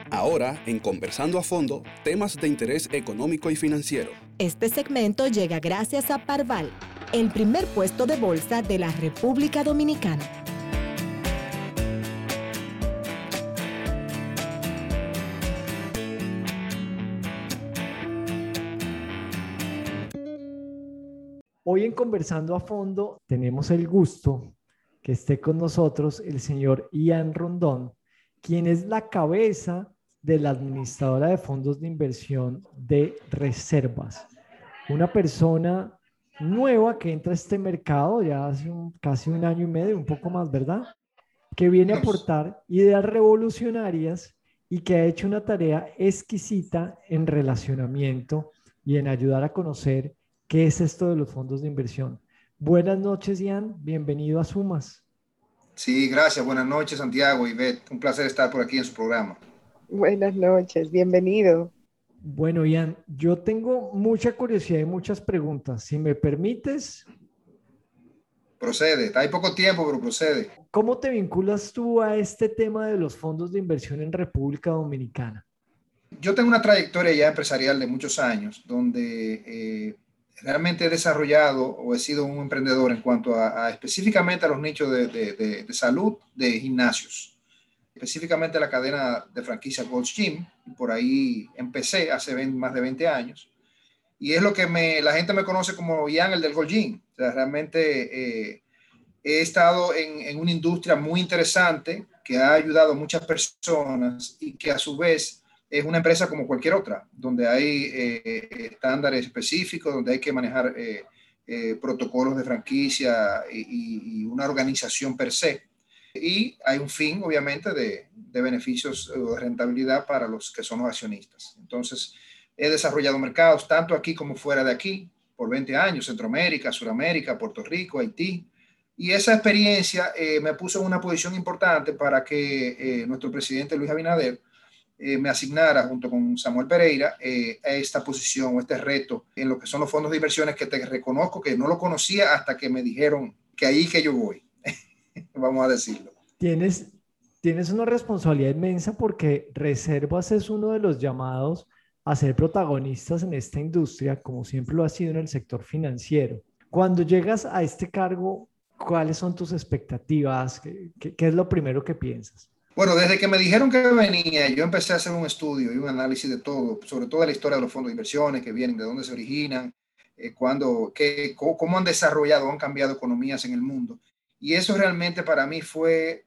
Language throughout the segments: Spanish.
Ahora, en Conversando a Fondo, temas de interés económico y financiero. Este segmento llega gracias a Parval, el primer puesto de bolsa de la República Dominicana. Hoy en Conversando a Fondo tenemos el gusto que esté con nosotros el señor Ian Rondón, quien es la cabeza de la administradora de fondos de inversión de reservas. Una persona nueva que entra a este mercado ya hace casi un año y medio, un poco más, ¿verdad? Que viene a aportar ideas revolucionarias y que ha hecho una tarea exquisita en relacionamiento y en ayudar a conocer qué es esto de los fondos de inversión. Buenas noches, Ian. Bienvenido a Sumas. Sí, gracias. Buenas noches, Santiago y Beth. Un placer estar por aquí en su programa. Buenas noches, bienvenido. Bueno, Ian, yo tengo mucha curiosidad y muchas preguntas. Si me permites. Procede. Hay poco tiempo, pero procede. ¿Cómo te vinculas tú a este tema de los fondos de inversión en República Dominicana? Yo tengo una trayectoria ya empresarial de muchos años, donde realmente he desarrollado o he sido un emprendedor en cuanto a específicamente a los nichos de salud de gimnasios, específicamente la cadena de franquicia Gold's Gym. Por ahí empecé hace más de 20 años. Y es lo que la gente me conoce como Ian, el del Gold Gym. O sea, realmente he estado en una industria muy interesante que ha ayudado a muchas personas y que a su vez es una empresa como cualquier otra, donde hay estándares específicos, donde hay que manejar protocolos de franquicia y una organización per se. Y hay un fin, obviamente, de beneficios o de rentabilidad para los que son los accionistas. Entonces, he desarrollado mercados tanto aquí como fuera de aquí por 20 años, Centroamérica, Suramérica, Puerto Rico, Haití. Y esa experiencia me puso en una posición importante para que nuestro presidente Luis Abinader me asignara junto con Samuel Pereira a esta posición o este reto en lo que son los fondos de inversiones, que te reconozco que no lo conocía hasta que me dijeron que ahí que yo voy. Vamos a decirlo. Tienes una responsabilidad inmensa porque Reservas es uno de los llamados a ser protagonistas en esta industria, como siempre lo ha sido en el sector financiero. Cuando llegas a este cargo, ¿cuáles son tus expectativas? ¿Qué es lo primero que piensas? Bueno, desde que me dijeron que venía, yo empecé a hacer un estudio y un análisis de todo, sobre todo la historia de los fondos de inversiones que vienen, de dónde se originan, cómo han desarrollado, han cambiado economías en el mundo. Y eso realmente para mí fue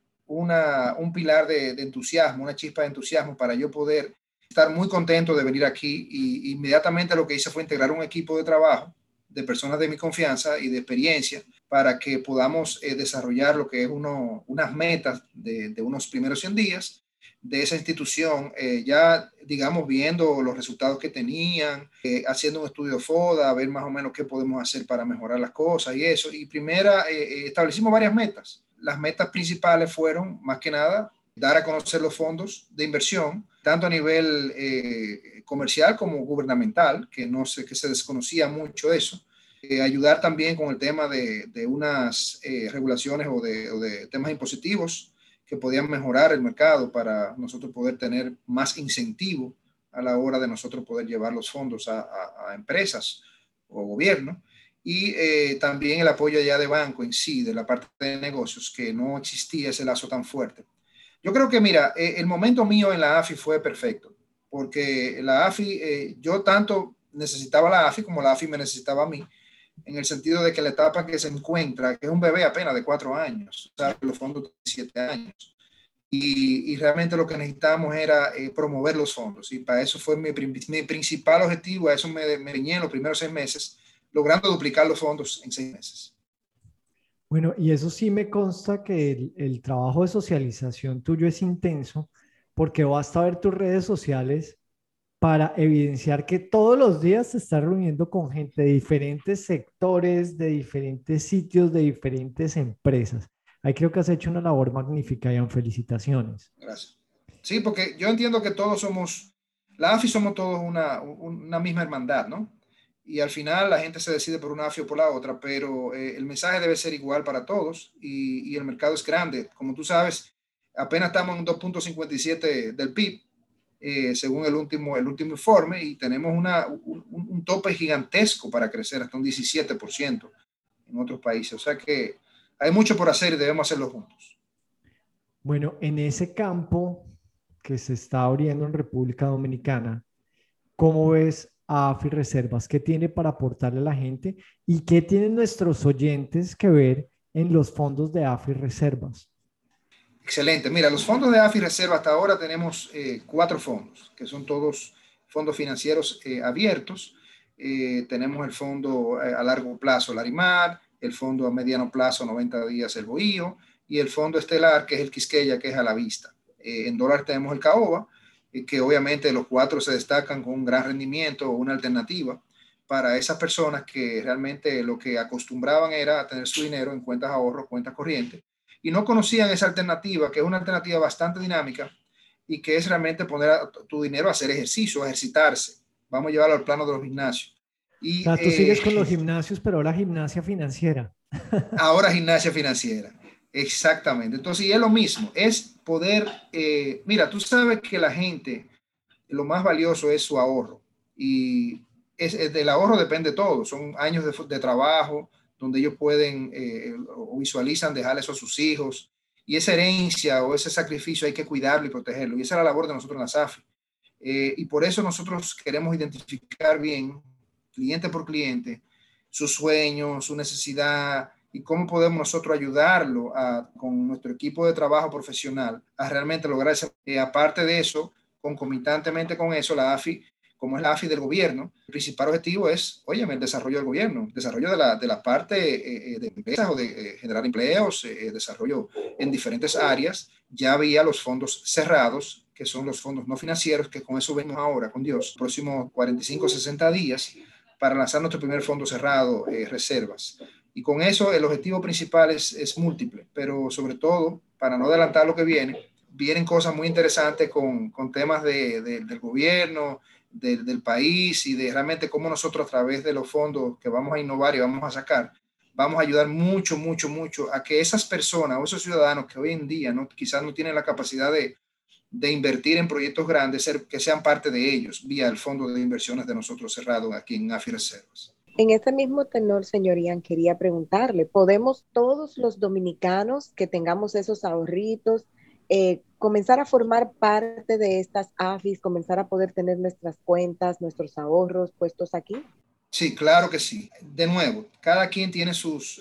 un pilar de entusiasmo, una chispa de entusiasmo para yo poder estar muy contento de venir aquí. Y inmediatamente lo que hice fue integrar un equipo de trabajo de personas de mi confianza y de experiencia para que podamos desarrollar lo que es unas metas de unos primeros 100 días de esa institución, ya digamos viendo los resultados que tenían, haciendo un estudio FODA, ver más o menos qué podemos hacer para mejorar las cosas y eso. Y establecimos varias metas. Las metas principales fueron, más que nada, dar a conocer los fondos de inversión, tanto a nivel comercial como gubernamental, que se desconocía mucho eso. Ayudar también con el tema de unas regulaciones o de temas impositivos que podían mejorar el mercado para nosotros poder tener más incentivo a la hora de nosotros poder llevar los fondos a empresas o gobierno. Y también el apoyo ya de banco en sí, de la parte de negocios, que no existía ese lazo tan fuerte. Yo creo que, mira, el momento mío en la AFI fue perfecto, porque la AFI, yo tanto necesitaba la AFI como la AFI me necesitaba a mí, en el sentido de que la etapa que se encuentra, que es un bebé apenas de 4 años, ¿sabes? Los fondos de 7 años. Y realmente lo que necesitábamos era promover los fondos. Y para eso fue mi principal objetivo. A eso me riñé en los primeros 6 meses, logrando duplicar los fondos en 6 meses. Bueno, y eso sí me consta que el trabajo de socialización tuyo es intenso, porque basta ver tus redes sociales para evidenciar que todos los días te estás reuniendo con gente de diferentes sectores, de diferentes sitios, de diferentes empresas. Ahí creo que has hecho una labor magnífica, Ian. Felicitaciones. Gracias. Sí, porque yo entiendo que todos somos, la AFI somos todos una misma hermandad, ¿no? Y al final la gente se decide por una AFI o por la otra, pero el mensaje debe ser igual para todos y el mercado es grande. Como tú sabes, apenas estamos en 2.57 del PIB según el último informe, y tenemos un tope gigantesco para crecer hasta un 17% en otros países. O sea que hay mucho por hacer y debemos hacerlo juntos. Bueno, en ese campo que se está abriendo en República Dominicana, ¿cómo ves a AFI Reservas? ¿Qué tiene para aportarle a la gente? ¿Y qué tienen nuestros oyentes que ver en los fondos de AFI Reservas? Excelente. Mira, los fondos de AFI Reserva, hasta ahora tenemos 4 fondos, que son todos fondos financieros abiertos. Tenemos el fondo a largo plazo, Larimar, el fondo a mediano plazo, 90 días, el Bohío, y el fondo estelar, que es el Quisqueya, que es a la vista. En dólar tenemos el Caoba, que obviamente los 4 se destacan con un gran rendimiento o una alternativa para esas personas que realmente lo que acostumbraban era a tener su dinero en cuentas de ahorro, cuentas corrientes, y no conocían esa alternativa, que es una alternativa bastante dinámica y que es realmente poner tu dinero a hacer ejercicio, a ejercitarse. Vamos a llevarlo al plano de los gimnasios. O sea, tú sigues con los gimnasios, pero ahora gimnasia financiera. Ahora gimnasia financiera. Exactamente. Entonces, y es lo mismo, es poder, mira, tú sabes que la gente, lo más valioso es su ahorro. Y del ahorro depende todo. Son años de trabajo, donde ellos pueden o visualizan dejar eso a sus hijos, y esa herencia o ese sacrificio hay que cuidarlo y protegerlo, y esa es la labor de nosotros en la SAFI. Y por eso nosotros queremos identificar bien, cliente por cliente, sus sueños, su necesidad, y cómo podemos nosotros ayudarlo con nuestro equipo de trabajo profesional a realmente lograr eso. Aparte de eso, concomitantemente con eso, la AFI, como es la AFI del gobierno, el principal objetivo es, óyeme, el desarrollo del gobierno, el desarrollo de la parte de empresas o de generar empleos, desarrollo en diferentes áreas, ya había los fondos cerrados, que son los fondos no financieros, que con eso vemos ahora, con Dios, próximos 45 60 días, para lanzar nuestro primer fondo cerrado, reservas. Y con eso el objetivo principal es múltiple, pero sobre todo, para no adelantar lo que vienen cosas muy interesantes con temas del gobierno, del país, y de realmente cómo nosotros a través de los fondos que vamos a innovar y vamos a sacar, vamos a ayudar mucho a que esas personas o esos ciudadanos que hoy en día quizás no tienen la capacidad de invertir en proyectos grandes, que sean parte de ellos vía el fondo de inversiones de nosotros cerrado aquí en AFI Reservas. En ese mismo tenor, señor Ian, quería preguntarle, ¿podemos todos los dominicanos que tengamos esos ahorritos comenzar a formar parte de estas AFIs, comenzar a poder tener nuestras cuentas, nuestros ahorros puestos aquí? Sí, claro que sí. De nuevo, cada quien tiene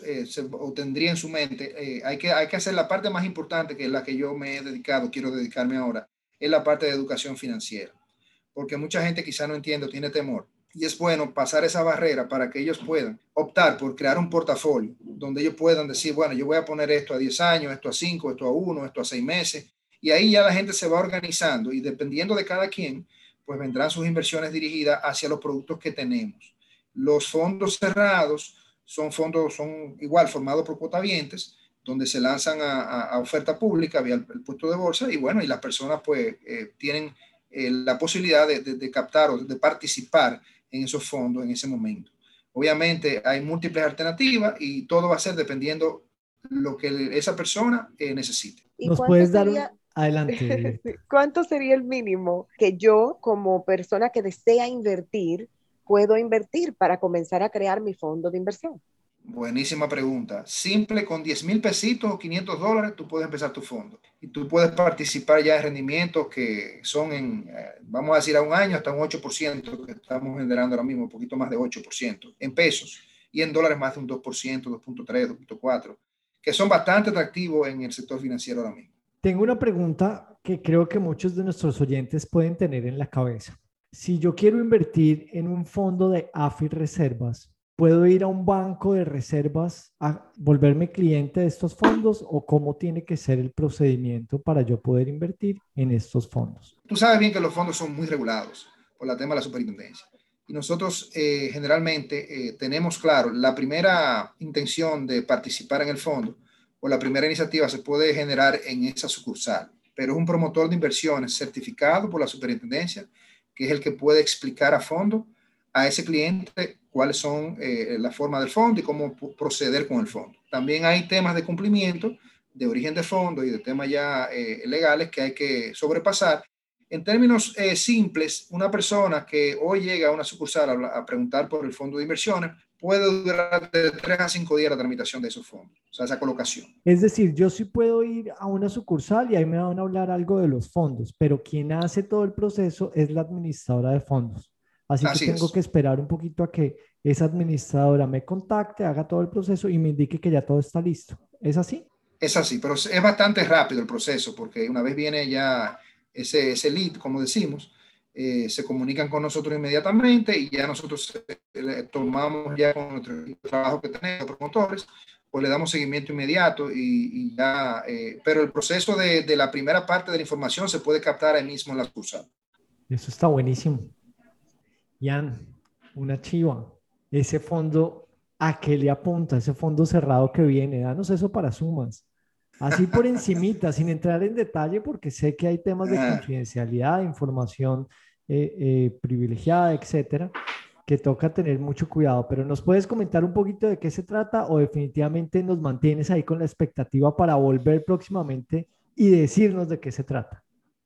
o tendría en su mente, hay que hacer la parte más importante, que es la que yo me he dedicado, quiero dedicarme ahora, es la parte de educación financiera. Porque mucha gente quizá no entiende o tiene temor. Y es bueno pasar esa barrera para que ellos puedan optar por crear un portafolio donde ellos puedan decir, bueno, yo voy a poner esto a 10 años, esto a 5, esto a 1, esto a 6 meses. Y ahí ya la gente se va organizando, y dependiendo de cada quien, pues vendrán sus inversiones dirigidas hacia los productos que tenemos. Los fondos cerrados son igual formados por cuotavientes, donde se lanzan a oferta pública vía el puesto de bolsa, y bueno, y las personas pues tienen la posibilidad de captar o de participar en esos fondos en ese momento. Obviamente hay múltiples alternativas y todo va a ser dependiendo lo que esa persona necesite. ¿Y ¿Nos puedes dar un... Adelante. ¿Cuánto sería el mínimo que yo, como persona que desea invertir, puedo invertir para comenzar a crear mi fondo de inversión? Buenísima pregunta. Simple, con 10,000 pesitos o $500, tú puedes empezar tu fondo. Y tú puedes participar ya en rendimientos que son vamos a decir, a un año hasta un 8%, que estamos generando ahora mismo, un poquito más de 8% en pesos. Y en dólares más de un 2%, 2.3, 2.4, que son bastante atractivos en el sector financiero ahora mismo. Tengo una pregunta que creo que muchos de nuestros oyentes pueden tener en la cabeza. Si yo quiero invertir en un fondo de AFI Reservas, ¿puedo ir a un banco de reservas a volverme cliente de estos fondos, o cómo tiene que ser el procedimiento para yo poder invertir en estos fondos? Tú sabes bien que los fondos son muy regulados por el tema de la superintendencia. Y nosotros generalmente tenemos claro, la primera intención de participar en el fondo o la primera iniciativa se puede generar en esa sucursal, pero es un promotor de inversiones certificado por la superintendencia, que es el que puede explicar a fondo a ese cliente cuáles son la forma del fondo y cómo proceder con el fondo. También hay temas de cumplimiento, de origen de fondo y de temas ya legales que hay que sobrepasar, En términos simples, una persona que hoy llega a una sucursal a preguntar por el fondo de inversiones puede durar de 3 a 5 días la tramitación de esos fondos, o sea, esa colocación. Es decir, yo sí puedo ir a una sucursal y ahí me van a hablar algo de los fondos, pero quien hace todo el proceso es la administradora de fondos. Así que Así tengo es. que esperar un poquito a que esa administradora me contacte, haga todo el proceso y me indique que ya todo está listo. ¿Es así? Es así, pero es bastante rápido el proceso porque una vez viene ya ese lead, como decimos, se comunican con nosotros inmediatamente y ya nosotros tomamos ya con nuestro trabajo que tenemos, promotores, pues le damos seguimiento inmediato y ya, pero el proceso de la primera parte de la información se puede captar ahí mismo en la sucursal. Eso está buenísimo. Ian, una chiva. Ese fondo, ¿a qué le apunta? Ese fondo cerrado que viene. Danos eso para sumas. Así por encimita, sin entrar en detalle, porque sé que hay temas de confidencialidad, de información privilegiada, etcétera, que toca tener mucho cuidado. Pero ¿nos puedes comentar un poquito de qué se trata o definitivamente nos mantienes ahí con la expectativa para volver próximamente y decirnos de qué se trata?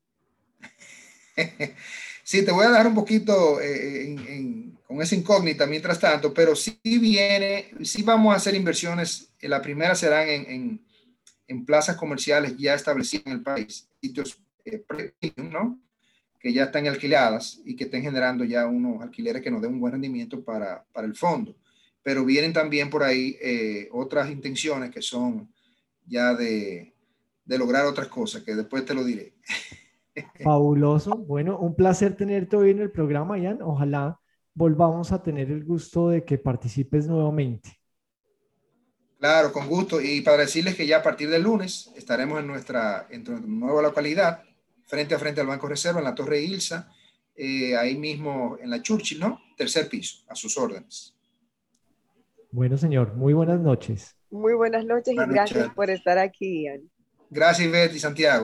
Sí, te voy a dar un poquito con esa incógnita mientras tanto, pero sí vamos a hacer inversiones. La primera serán en plazas comerciales ya establecidas en el país, sitios premium, ¿no? Que ya están alquiladas y que estén generando ya unos alquileres que nos den un buen rendimiento para el fondo. Pero vienen también por ahí otras intenciones que son ya de lograr otras cosas, que después te lo diré. Fabuloso. Bueno, un placer tenerte hoy en el programa, Ian. Ojalá volvamos a tener el gusto de que participes nuevamente. Claro, con gusto. Y para decirles que ya a partir del lunes estaremos en nuestra nueva localidad, frente a frente al Banco Reserva, en la Torre Ilsa, ahí mismo en la Churchill, ¿no? Tercer piso, a sus órdenes. Bueno, señor, muy buenas noches. Muy buenas noches y Buenas gracias noches. por estar aquí, Ian. Gracias, Ivette y Santiago.